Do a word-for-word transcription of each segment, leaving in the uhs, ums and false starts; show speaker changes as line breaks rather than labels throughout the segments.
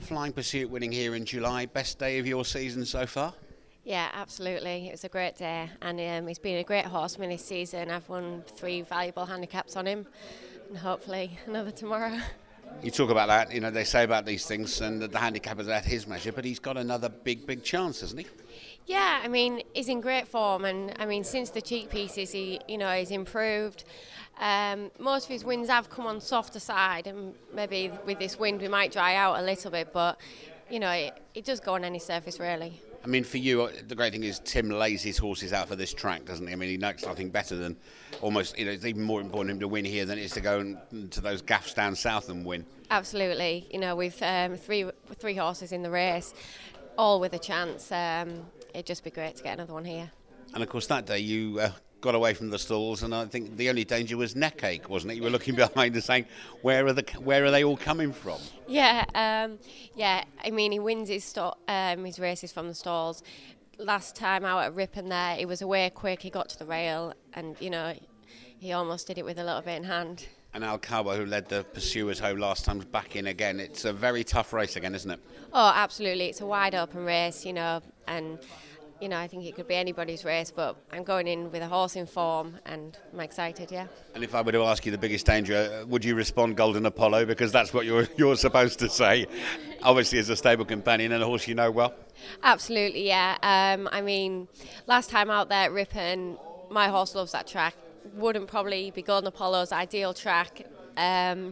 Flying Pursuit winning here in July. Best day of your season so far?
Yeah, absolutely. It was a great day, and um, he's been a great horseman this season. I've won three valuable handicaps on him, and hopefully another tomorrow.
You talk about that, you know, they say about these things, and that the handicap is at his measure, but he's got another big, big chance, hasn't he?
Yeah, I mean, he's in great form, and I mean, since the cheek pieces, he, you know, he's improved. Um, most of his wins have come on softer side, and maybe with this wind we might dry out a little bit, but you know, it, it does go on any surface really.
I mean, for you, the great thing is Tim lays his horses out for this track, doesn't he? I mean, he knows nothing better than almost, you know, it's even more important for him to win here than it is to go and, to those gaffs down south and win.
Absolutely. You know, we've um, three three horses in the race, all with a chance. Um, it'd just be great to get another one here.
And of course, that day you uh, got away from the stalls, and I think the only danger was neck ache, wasn't it? You were looking behind and saying, "Where are the where are they all coming from?"
Yeah, um, yeah. I mean, he wins his sto- um, his races from the stalls. Last time out at Ripon, there, he was away quick. He got to the rail, and you know, he almost did it with a little bit in hand.
And Alcaba, who led the pursuers home last time, is back in again. It's a very tough race again, isn't it?
Oh, absolutely. It's a wide open race, you know, and you know, I think it could be anybody's race, but I'm going in with a horse in form, and I'm excited, yeah.
And if I were to ask you the biggest danger, would you respond Golden Apollo? Because that's what you're you're supposed to say, obviously as a stable companion and a horse you know well.
Absolutely, yeah. Um, I mean, last time out there at Ripon, my horse loves that track. Wouldn't probably be Golden Apollo's ideal track. Um,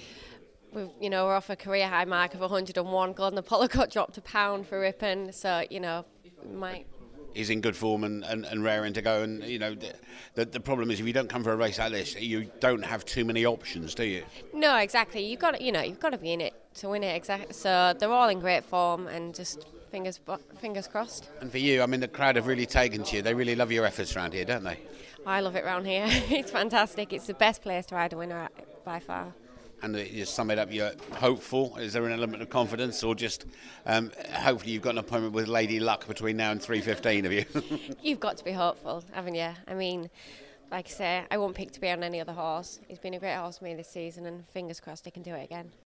we've, you know, we're off a career high mark of one hundred and one. Golden Apollo got dropped a pound for Ripon, so, you know, might...
He's in good form and, and, and raring to go, and you know the, the the problem is if you don't come for a race like this, you don't have too many options, do you?
No, exactly. You've got to, you know, you've got to be in it to win it. Exactly. So they're all in great form, and just fingers fingers crossed.
And for you, I mean, the crowd have really taken to you. They really love your efforts around here, don't they?
I love it around here. It's fantastic. It's the best place to ride a winner at, by far.
And you sum it up, you're hopeful. Is there an element of confidence, or just um, hopefully you've got an appointment with Lady Luck between now and three fifteen of you?
You've got to be hopeful, haven't you? I mean, like I say, I won't pick to be on any other horse. He's been a great horse for me this season, and fingers crossed he can do it again.